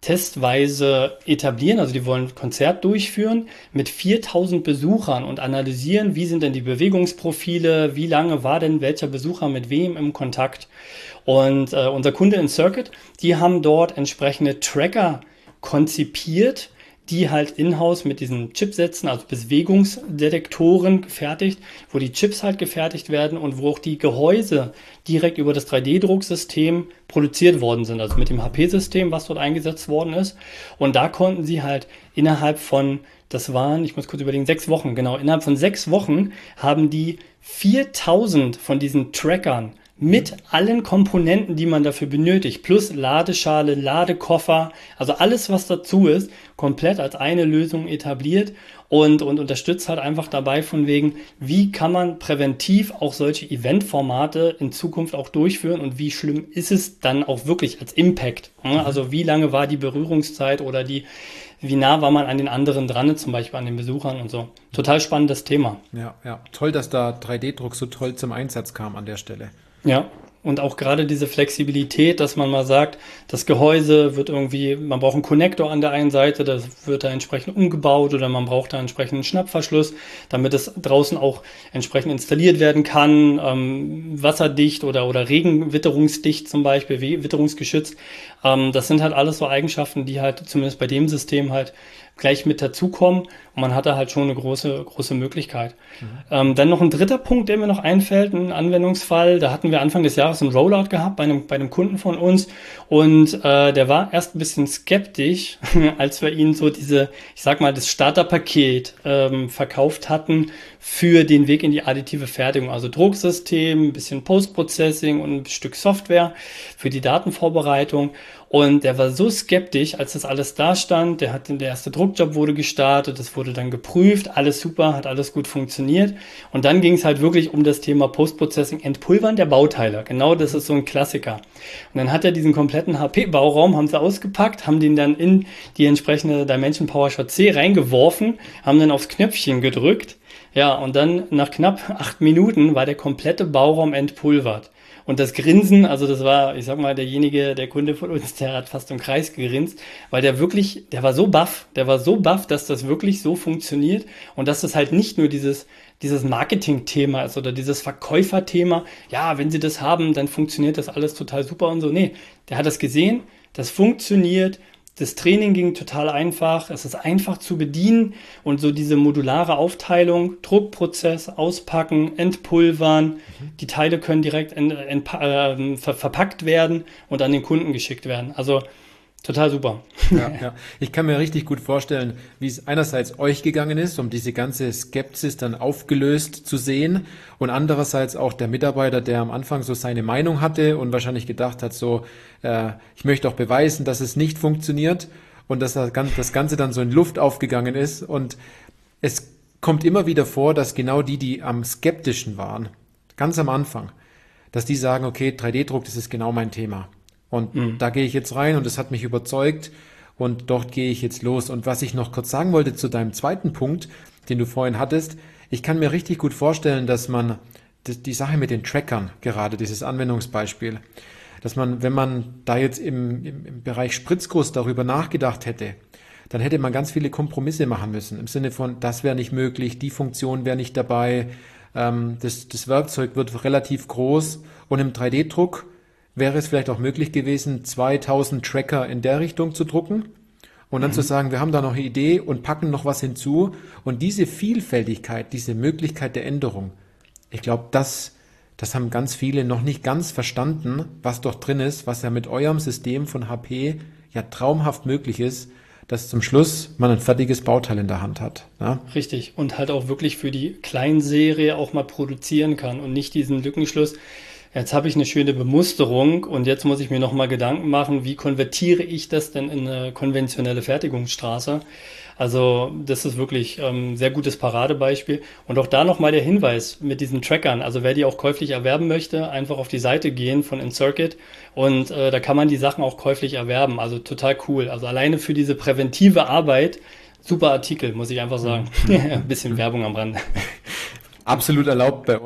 testweise etablieren, also die wollen ein Konzert durchführen mit viertausend Besuchern und analysieren, wie sind denn die Bewegungsprofile, wie lange war denn welcher Besucher mit wem im Kontakt. Und äh, unser Kunde InCircuit, die haben dort entsprechende Tracker konzipiert, die halt in-house mit diesen Chipsätzen, also Bewegungsdetektoren gefertigt, wo die Chips halt gefertigt werden und wo auch die Gehäuse direkt über das drei D Drucksystem produziert worden sind, also mit dem H P-System, was dort eingesetzt worden ist. Und da konnten sie halt innerhalb von, das waren, ich muss kurz überlegen, sechs Wochen, genau, innerhalb von sechs Wochen haben die viertausend von diesen Trackern mit allen Komponenten, die man dafür benötigt, plus Ladeschale, Ladekoffer, also alles, was dazu ist, komplett als eine Lösung etabliert und, und unterstützt halt einfach dabei von wegen, wie kann man präventiv auch solche Eventformate in Zukunft auch durchführen und wie schlimm ist es dann auch wirklich als Impact. Also wie lange war die Berührungszeit oder die, wie nah war man an den anderen dran, zum Beispiel an den Besuchern und so. Total spannendes Thema. Ja, ja. Toll, dass da drei D Druck so toll zum Einsatz kam an der Stelle. Ja, und auch gerade diese Flexibilität, dass man mal sagt, das Gehäuse wird irgendwie, man braucht einen Konnektor an der einen Seite, das wird da entsprechend umgebaut oder man braucht da entsprechend einen Schnappverschluss, damit es draußen auch entsprechend installiert werden kann, ähm, wasserdicht oder, oder regenwitterungsdicht zum Beispiel, witterungsgeschützt. Ähm, das sind halt alles so Eigenschaften, die halt zumindest bei dem System halt gleich mit dazukommen und man hat da halt schon eine große, große Möglichkeit. Mhm. Ähm, dann noch ein dritter Punkt, der mir noch einfällt, ein Anwendungsfall, da hatten wir Anfang des Jahres einen Rollout gehabt bei einem, bei einem Kunden von uns und äh, der war erst ein bisschen skeptisch, als wir ihnen so diese, ich sag mal, das Starterpaket ähm, verkauft hatten für den Weg in die additive Fertigung, also Drucksystem, ein bisschen Post-Processing und ein Stück Software für die Datenvorbereitung. Und der war so skeptisch, als das alles da stand. Der hat, der erste Druckjob wurde gestartet, das wurde dann geprüft, alles super, hat alles gut funktioniert. Und dann ging es halt wirklich um das Thema Post-Processing, Entpulvern der Bauteile. Genau, das ist so ein Klassiker. Und dann hat er diesen kompletten H P-Bauraum, haben sie ausgepackt, haben den dann in die entsprechende Dimension PowerShot C reingeworfen, haben dann aufs Knöpfchen gedrückt. Ja, und dann nach knapp acht Minuten war der komplette Bauraum entpulvert. Und das Grinsen, also das war, ich sag mal, derjenige, der Kunde von uns, der hat fast im Kreis gegrinst, weil der wirklich, der war so baff, der war so baff, dass das wirklich so funktioniert und dass das halt nicht nur dieses, dieses Marketing-Thema ist oder dieses Verkäuferthema, ja, wenn Sie das haben, dann funktioniert das alles total super und so. Nee, der hat das gesehen, das funktioniert. Das Training ging total einfach, es ist einfach zu bedienen und so diese modulare Aufteilung, Druckprozess, auspacken, entpulvern, mhm. die Teile können direkt in, in, äh, ver, verpackt werden und an den Kunden geschickt werden. Also total super. Ja, ja. Ich kann mir richtig gut vorstellen, wie es einerseits euch gegangen ist, um diese ganze Skepsis dann aufgelöst zu sehen und andererseits auch der Mitarbeiter, der am Anfang so seine Meinung hatte und wahrscheinlich gedacht hat, so, äh, ich möchte auch beweisen, dass es nicht funktioniert und dass das Ganze dann so in Luft aufgegangen ist und es kommt immer wieder vor, dass genau die, die am skeptischen waren, ganz am Anfang, dass die sagen, okay, drei D Druck, das ist genau mein Thema. Und mhm. da gehe ich jetzt rein und es hat mich überzeugt und dort gehe ich jetzt los. Und was ich noch kurz sagen wollte zu deinem zweiten Punkt, den du vorhin hattest, ich kann mir richtig gut vorstellen, dass man die, die Sache mit den Trackern, gerade dieses Anwendungsbeispiel, dass man, wenn man da jetzt im, im, im Bereich Spritzguss darüber nachgedacht hätte, dann hätte man ganz viele Kompromisse machen müssen. Im Sinne von, das wäre nicht möglich, die Funktion wäre nicht dabei, ähm, das, das Werkzeug wird relativ groß und im drei D Druck wäre es vielleicht auch möglich gewesen, zweitausend Tracker in der Richtung zu drucken und dann mhm. zu sagen, wir haben da noch eine Idee und packen noch was hinzu. Und diese Vielfältigkeit, diese Möglichkeit der Änderung, ich glaube, das, das haben ganz viele noch nicht ganz verstanden, was dort drin ist, was ja mit eurem System von H P ja traumhaft möglich ist, dass zum Schluss man ein fertiges Bauteil in der Hand hat. Ja? Richtig. Und halt auch wirklich für die Kleinserie auch mal produzieren kann und nicht diesen Lückenschluss. Jetzt habe ich eine schöne Bemusterung und jetzt muss ich mir nochmal Gedanken machen, wie konvertiere ich das denn in eine konventionelle Fertigungsstraße? Also das ist wirklich ein ähm, sehr gutes Paradebeispiel. Und auch da nochmal der Hinweis mit diesen Trackern. Also wer die auch käuflich erwerben möchte, einfach auf die Seite gehen von InCircuit und äh, da kann man die Sachen auch käuflich erwerben. Also total cool. Also alleine für diese präventive Arbeit, super Artikel, muss ich einfach sagen. Ein bisschen Werbung am Rande. Absolut erlaubt bei uns.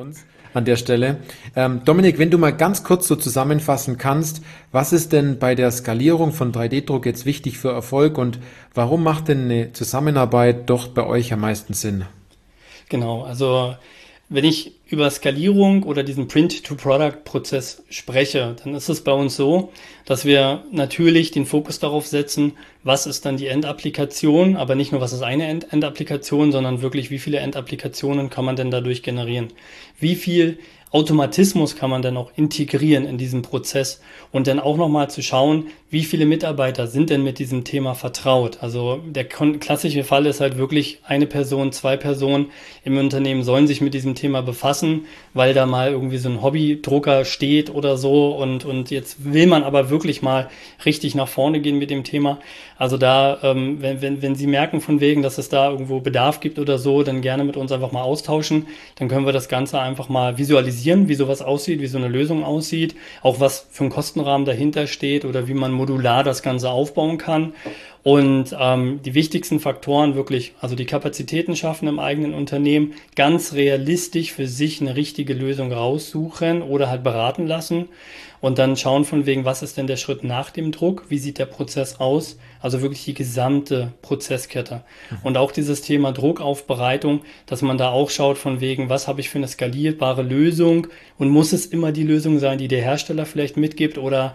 an der Stelle. Ähm, Dominik, wenn du mal ganz kurz so zusammenfassen kannst, was ist denn bei der Skalierung von drei D Druck jetzt wichtig für Erfolg und warum macht denn eine Zusammenarbeit doch bei euch am meisten Sinn? Genau, also wenn ich über Skalierung oder diesen Print-to-Product-Prozess spreche, dann ist es bei uns so, dass wir natürlich den Fokus darauf setzen, was ist dann die Endapplikation, aber nicht nur, was ist eine End Endapplikation, sondern wirklich, wie viele Endapplikationen kann man denn dadurch generieren? Wie viel Automatismus kann man dann auch integrieren in diesen Prozess und dann auch nochmal zu schauen, wie viele Mitarbeiter sind denn mit diesem Thema vertraut. Also der klassische Fall ist halt wirklich eine Person, zwei Personen im Unternehmen sollen sich mit diesem Thema befassen, weil da mal irgendwie so ein Hobbydrucker steht oder so und, und jetzt will man aber wirklich mal richtig nach vorne gehen mit dem Thema. Also da, ähm, wenn, wenn, wenn Sie merken von wegen, dass es da irgendwo Bedarf gibt oder so, dann gerne mit uns einfach mal austauschen. Dann können wir das Ganze einfach mal visualisieren, wie sowas aussieht, wie so eine Lösung aussieht, auch was für ein Kostenrahmen dahinter steht oder wie man modular das Ganze aufbauen kann. Und ähm, die wichtigsten Faktoren wirklich, also die Kapazitäten schaffen im eigenen Unternehmen, ganz realistisch für sich eine richtige Lösung raussuchen oder halt beraten lassen und dann schauen von wegen, was ist denn der Schritt nach dem Druck, wie sieht der Prozess aus, also wirklich die gesamte Prozesskette. Mhm. Und auch dieses Thema Druckaufbereitung, dass man da auch schaut von wegen, was habe ich für eine skalierbare Lösung und muss es immer die Lösung sein, die der Hersteller vielleicht mitgibt oder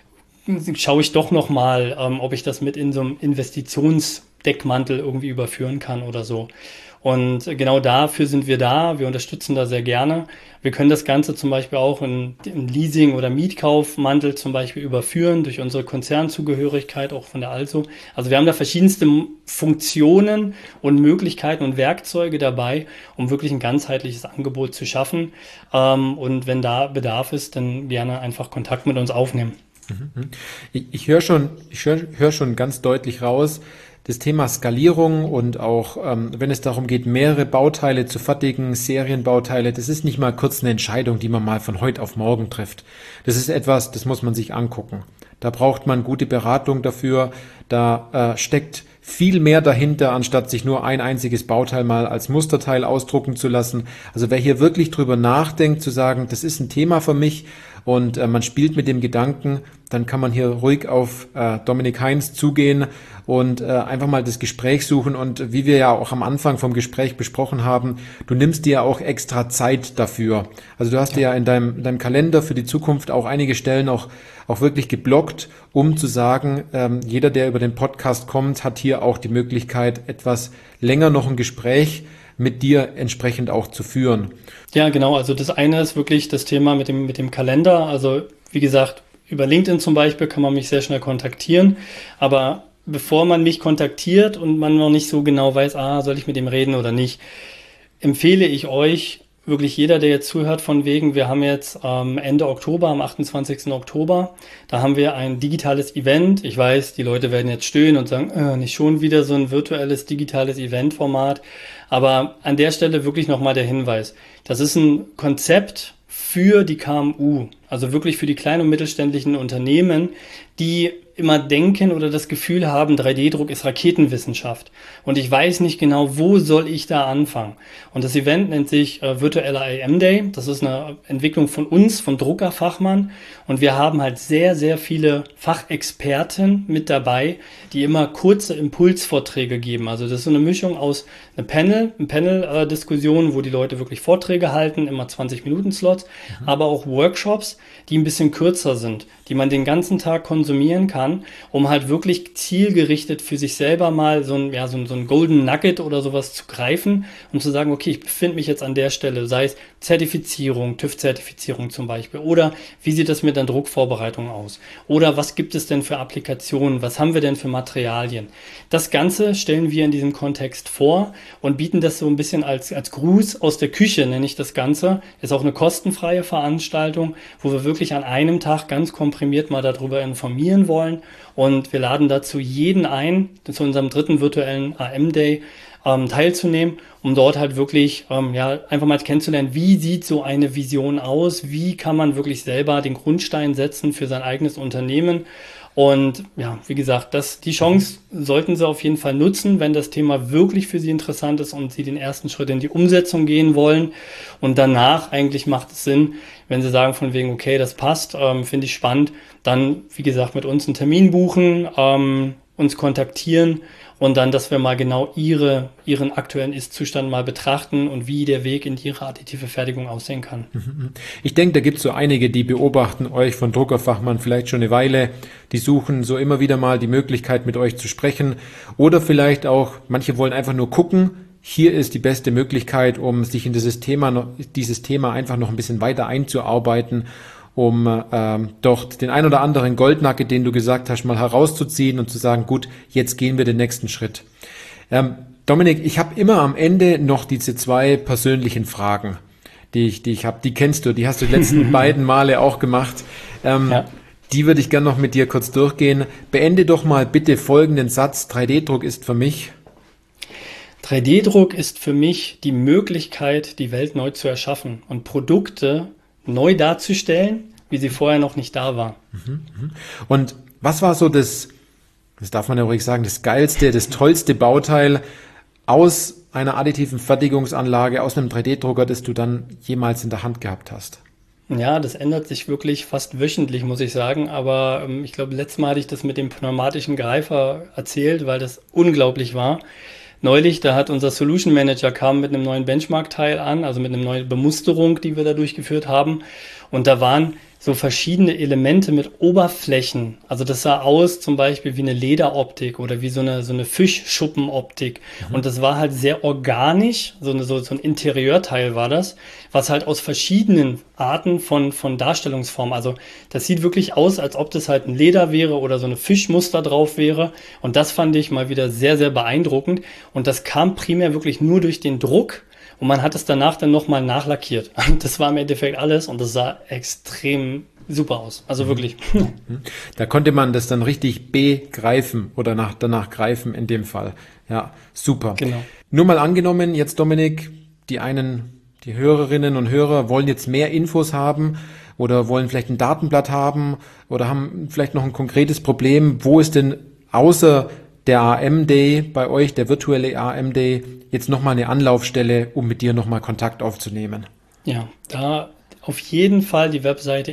schaue ich doch nochmal, ähm, ob ich das mit in so einem Investitionsdeckmantel irgendwie überführen kann oder so. Und genau dafür sind wir da. Wir unterstützen da sehr gerne. Wir können das Ganze zum Beispiel auch in, in Leasing- oder Mietkaufmantel zum Beispiel überführen durch unsere Konzernzugehörigkeit, auch von der Also. Also wir haben da verschiedenste Funktionen und Möglichkeiten und Werkzeuge dabei, um wirklich ein ganzheitliches Angebot zu schaffen. Ähm, und wenn da Bedarf ist, dann gerne einfach Kontakt mit uns aufnehmen. Ich, ich höre schon, ich höre hör schon ganz deutlich raus, das Thema Skalierung und auch, ähm, wenn es darum geht, mehrere Bauteile zu fertigen, Serienbauteile, das ist nicht mal kurz eine Entscheidung, die man mal von heute auf morgen trifft. Das ist etwas, das muss man sich angucken. Da braucht man gute Beratung dafür, da äh, steckt viel mehr dahinter, anstatt sich nur ein einziges Bauteil mal als Musterteil ausdrucken zu lassen. Also wer hier wirklich drüber nachdenkt, zu sagen, das ist ein Thema für mich und äh, man spielt mit dem Gedanken, dann kann man hier ruhig auf äh, Dominik Heinz zugehen und äh, einfach mal das Gespräch suchen. Und wie wir ja auch am Anfang vom Gespräch besprochen haben, du nimmst dir ja auch extra Zeit dafür. Also du hast dir ja in deinem, in deinem Kalender für die Zukunft auch einige Stellen auch, auch wirklich geblockt, um zu sagen, ähm, jeder, der über den Podcast kommt, hat hier auch die Möglichkeit, etwas länger noch ein Gespräch mit dir entsprechend auch zu führen. Ja, genau. Also das eine ist wirklich das Thema mit dem, mit dem Kalender. Also wie gesagt, über LinkedIn zum Beispiel kann man mich sehr schnell kontaktieren, aber bevor man mich kontaktiert und man noch nicht so genau weiß, ah, soll ich mit ihm reden oder nicht, empfehle ich euch, wirklich jeder, der jetzt zuhört, von wegen, wir haben jetzt ähm, Ende Oktober, am achtundzwanzigsten Oktober, da haben wir ein digitales Event. Ich weiß, die Leute werden jetzt stöhnen und sagen, äh, nicht schon wieder so ein virtuelles, digitales Eventformat, aber an der Stelle wirklich nochmal der Hinweis. Das ist ein Konzept für die K M U, also wirklich für die kleinen und mittelständischen Unternehmen, die immer denken oder das Gefühl haben, drei D Druck ist Raketenwissenschaft und ich weiß nicht genau, wo soll ich da anfangen. Und das Event nennt sich äh, virtueller A M Day. Das ist eine Entwicklung von uns, von Druckerfachmann, und wir haben halt sehr, sehr viele Fachexperten mit dabei, die immer kurze Impulsvorträge geben. Also das ist so eine Mischung aus einem Panel, eine Panel-Diskussion, wo die Leute wirklich Vorträge halten, immer zwanzig Minuten Slots, mhm. aber auch Workshops, die ein bisschen kürzer sind, die man den ganzen Tag konsumieren kann, um halt wirklich zielgerichtet für sich selber mal so ein, ja, so ein, so ein Golden Nugget oder sowas zu greifen und zu sagen, okay, ich befinde mich jetzt an der Stelle, sei es Zertifizierung, TÜV-Zertifizierung zum Beispiel, oder wie sieht das mit der Druckvorbereitung aus? Oder was gibt es denn für Applikationen? Was haben wir denn für Materialien? Das Ganze stellen wir in diesem Kontext vor und bieten das so ein bisschen als, als Gruß aus der Küche, nenne ich das Ganze. Ist auch eine kostenfreie Veranstaltung, wo wir wirklich an einem Tag ganz komprimiert mal darüber informieren wollen. Und wir laden dazu jeden ein, zu unserem dritten virtuellen A M Day, ähm, teilzunehmen, um dort halt wirklich ähm, ja, einfach mal kennenzulernen, wie sieht so eine Vision aus, wie kann man wirklich selber den Grundstein setzen für sein eigenes Unternehmen. Und ja, wie gesagt, das, die Chance sollten Sie auf jeden Fall nutzen, wenn das Thema wirklich für Sie interessant ist und Sie den ersten Schritt in die Umsetzung gehen wollen. Und danach eigentlich macht es Sinn, wenn Sie sagen von wegen, okay, das passt, ähm, finde ich spannend, dann, wie gesagt, mit uns einen Termin buchen, ähm, uns kontaktieren und dann, dass wir mal genau Ihre, Ihren aktuellen Ist-Zustand mal betrachten und wie der Weg in Ihre additive Fertigung aussehen kann. Ich denke, da gibt es so einige, die beobachten euch von Druckerfachmann vielleicht schon eine Weile, die suchen so immer wieder mal die Möglichkeit, mit euch zu sprechen oder vielleicht auch, manche wollen einfach nur gucken. Hier ist die beste Möglichkeit, um sich in dieses Thema, noch, dieses Thema einfach noch ein bisschen weiter einzuarbeiten, um ähm, dort den ein oder anderen Goldnugget, den du gesagt hast, mal herauszuziehen und zu sagen, gut, jetzt gehen wir den nächsten Schritt. Ähm, Dominik, ich habe immer am Ende noch diese zwei persönlichen Fragen, die ich, die ich habe. Die kennst du, die hast du die letzten beiden Male auch gemacht. Ähm, ja. Die würde ich gerne noch mit dir kurz durchgehen. Beende doch mal bitte folgenden Satz. drei D Druck ist für mich... drei D Druck ist für mich die Möglichkeit, die Welt neu zu erschaffen und Produkte neu darzustellen, wie sie vorher noch nicht da war. Und was war so das, das darf man ja ruhig sagen, das geilste, das tollste Bauteil aus einer additiven Fertigungsanlage, aus einem drei D Drucker, das du dann jemals in der Hand gehabt hast? Ja, das ändert sich wirklich fast wöchentlich, muss ich sagen. Aber ähm, ich glaube, letztes Mal hatte ich das mit dem pneumatischen Greifer erzählt, weil das unglaublich war. Neulich, da hat unser Solution Manager kam mit einem neuen Benchmark-Teil an, also mit einer neuen Bemusterung, die wir da durchgeführt haben. Und da waren so verschiedene Elemente mit Oberflächen. Also das sah aus zum Beispiel wie eine Lederoptik oder wie so eine, so eine Fischschuppenoptik. Mhm. Und das war halt sehr organisch, so, eine, so, so ein Interieurteil war das, was halt aus verschiedenen Arten von, von Darstellungsformen, also das sieht wirklich aus, als ob das halt ein Leder wäre oder so eine Fischmuster drauf wäre. Und das fand ich mal wieder sehr, sehr beeindruckend. Und das kam primär wirklich nur durch den Druck. Und man hat es danach dann nochmal nachlackiert. Das war im Endeffekt alles und das sah extrem super aus. Also wirklich. Da konnte man das dann richtig begreifen oder nach, danach greifen in dem Fall. Ja, super. Genau. Nur mal angenommen, jetzt Dominik, die einen, die Hörerinnen und Hörer wollen jetzt mehr Infos haben oder wollen vielleicht ein Datenblatt haben oder haben vielleicht noch ein konkretes Problem. Wo ist denn außer der A M Day bei euch, der virtuelle A M Day, jetzt nochmal eine Anlaufstelle, um mit dir nochmal Kontakt aufzunehmen? Ja, da auf jeden Fall die Webseite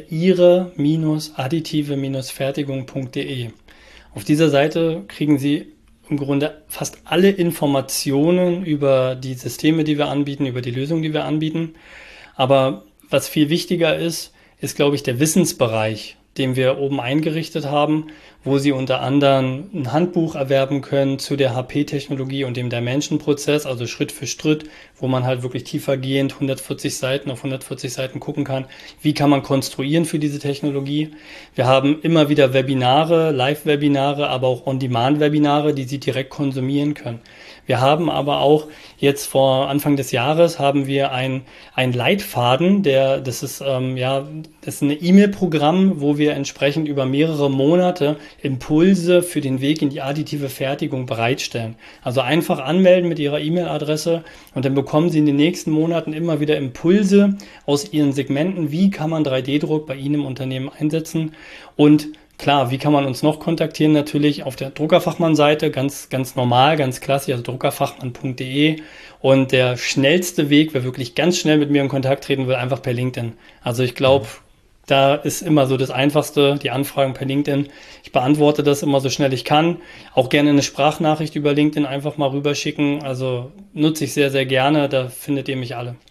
ihre-additive-fertigung punkt de. Auf dieser Seite kriegen Sie im Grunde fast alle Informationen über die Systeme, die wir anbieten, über die Lösungen, die wir anbieten. Aber was viel wichtiger ist, ist, glaube ich, der Wissensbereich, den wir oben eingerichtet haben, wo Sie unter anderem ein Handbuch erwerben können zu der H P-Technologie und dem Dimension-Prozess, also Schritt für Schritt, wo man halt wirklich tiefergehend hundertvierzig Seiten auf hundertvierzig Seiten gucken kann, wie kann man konstruieren für diese Technologie. Wir haben immer wieder Webinare, Live-Webinare, aber auch On-Demand-Webinare, die Sie direkt konsumieren können. Wir haben aber auch jetzt vor Anfang des Jahres haben wir ein, ein Leitfaden, der, das ist, ähm, ja, das ist ein E-Mail-Programm, wo wir entsprechend über mehrere Monate Impulse für den Weg in die additive Fertigung bereitstellen. Also einfach anmelden mit Ihrer E-Mail-Adresse und dann bekommen Sie in den nächsten Monaten immer wieder Impulse aus Ihren Segmenten. Wie kann man drei D Druck bei Ihnen im Unternehmen einsetzen? Und klar, wie kann man uns noch kontaktieren? Natürlich auf der Druckerfachmann-Seite, ganz, ganz normal, ganz klassisch, also druckerfachmann punkt de. Und der schnellste Weg, wer wirklich ganz schnell mit mir in Kontakt treten will, einfach per LinkedIn. Also ich glaube, da ist immer so das Einfachste, die Anfragen per LinkedIn. Ich beantworte das immer so schnell ich kann. Auch gerne eine Sprachnachricht über LinkedIn einfach mal rüberschicken. Also nutze ich sehr, sehr gerne. Da findet ihr mich alle.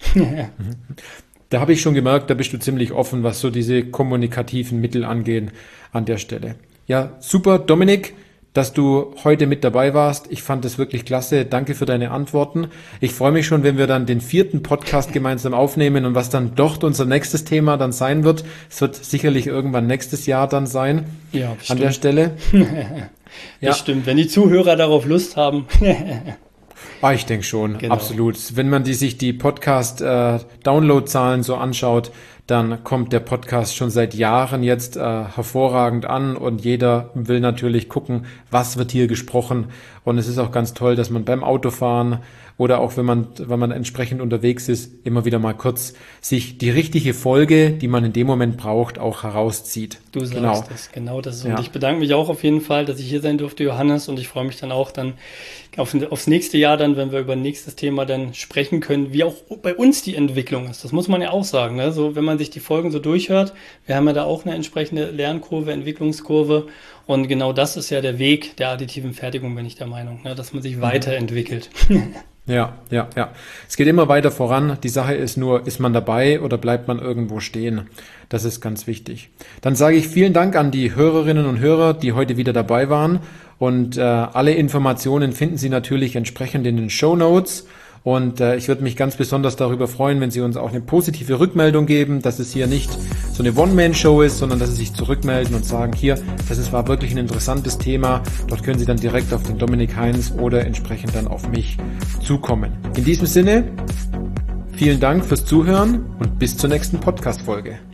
Da habe ich schon gemerkt, da bist du ziemlich offen, was so diese kommunikativen Mittel angehen an der Stelle. Ja, super, Dominik, dass du heute mit dabei warst. Ich fand es wirklich klasse. Danke für deine Antworten. Ich freue mich schon, wenn wir dann den vierten Podcast gemeinsam aufnehmen und was dann dort unser nächstes Thema dann sein wird. Es wird sicherlich irgendwann nächstes Jahr dann sein. Ja, an der Stelle. Das ja. Stimmt, wenn die Zuhörer darauf Lust haben. Ah, ich denke schon, genau. Absolut. Wenn man die, sich die Podcast-Download-Zahlen so anschaut, dann kommt der Podcast schon seit Jahren jetzt äh, hervorragend an und jeder will natürlich gucken, was wird hier gesprochen. Und es ist auch ganz toll, dass man beim Autofahren oder auch wenn man, wenn man entsprechend unterwegs ist, immer wieder mal kurz sich die richtige Folge, die man in dem Moment braucht, auch herauszieht. Du sagst genau. es, genau das ist. Ja. Und ich bedanke mich auch auf jeden Fall, dass ich hier sein durfte, Johannes, und ich freue mich dann auch dann auf, aufs nächste Jahr dann, wenn wir über ein nächstes Thema dann sprechen können, wie auch bei uns die Entwicklung ist. Das muss man ja auch sagen, ne? So, wenn man sich die Folgen so durchhört, wir haben ja da auch eine entsprechende Lernkurve, Entwicklungskurve, und genau das ist ja der Weg der additiven Fertigung, bin ich der Meinung, ne? Dass man sich mhm. weiterentwickelt. Ja, ja, ja. Es geht immer weiter voran. Die Sache ist nur, ist man dabei oder bleibt man irgendwo stehen? Das ist ganz wichtig. Dann sage ich vielen Dank an die Hörerinnen und Hörer, die heute wieder dabei waren. Und äh, alle Informationen finden Sie natürlich entsprechend in den Shownotes. Und äh, ich würde mich ganz besonders darüber freuen, wenn Sie uns auch eine positive Rückmeldung geben, dass es hier nicht so eine One-Man-Show ist, sondern dass Sie sich zurückmelden und sagen, hier, das ist, war wirklich ein interessantes Thema. Dort können Sie dann direkt auf den Dominik Heinz oder entsprechend dann auf mich zukommen. In diesem Sinne, vielen Dank fürs Zuhören und bis zur nächsten Podcast-Folge.